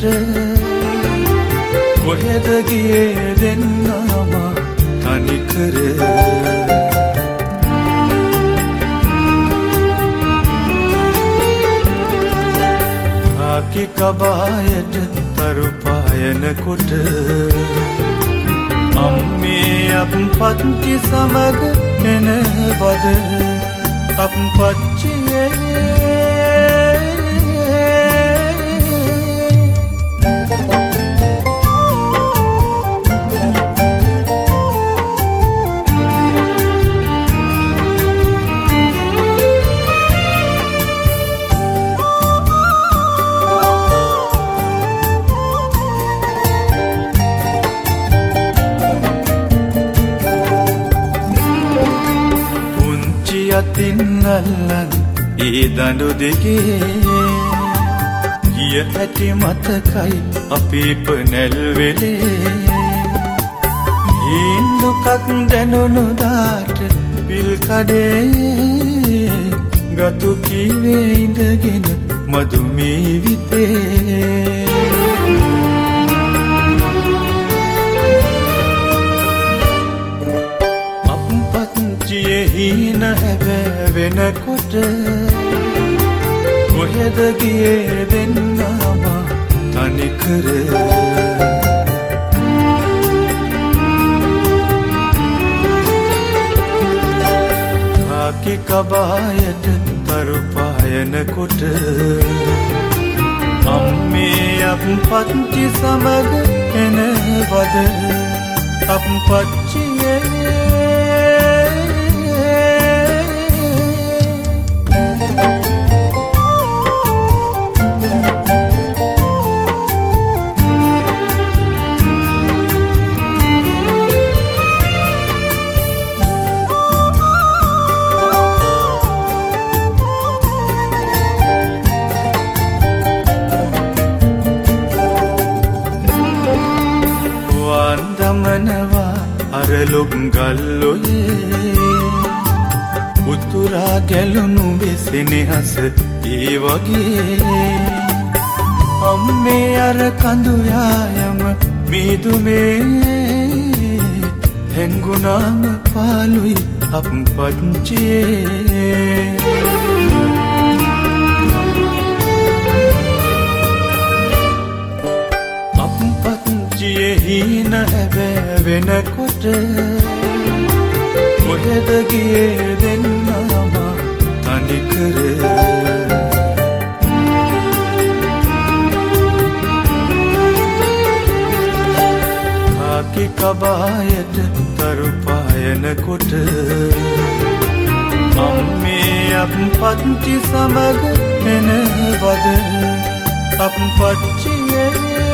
කොහෙද ගියේ දෙන්නම තනිකර ආකි කබායට තරු පායනකොට අම්මේ අප්පච්චි සමග එනවද අප්පච්චියේ යතින් අල්ලන් ඒ දඬු දෙකේ ගිය හැටි මතකයි අපේ පනැල් වෙලේ හීන් දුකක් දැනුණු දාට පිල් කඩේ ගතු කීවේ ඉඳගෙන මදුමී විතේ හීන හැබෑ වෙනකොට කොහෙද ගියේ දෙන්නම තනිකර ආකි කබායට තරු පායනකොට අම්මේ අප්පච්චි සමග එනවද අප්පච්චියේ දමනවා අරලොක් ගල්ලොයේ උතුරා ගැලුණු වෙසෙනෙහස ඒ වගේ අම්මේ අර කඳු යායම මීදුමේ හැංගුණාම පාළුයි අප්පච්චියේ හීන හැබෑ වෙනකොට කොහෙද ගියේ දෙන්නම තනිකර ආකි කබායට තරු පායනකොට අම්මේ අප්පච්චි සමග එනවද අප්පච්චියේ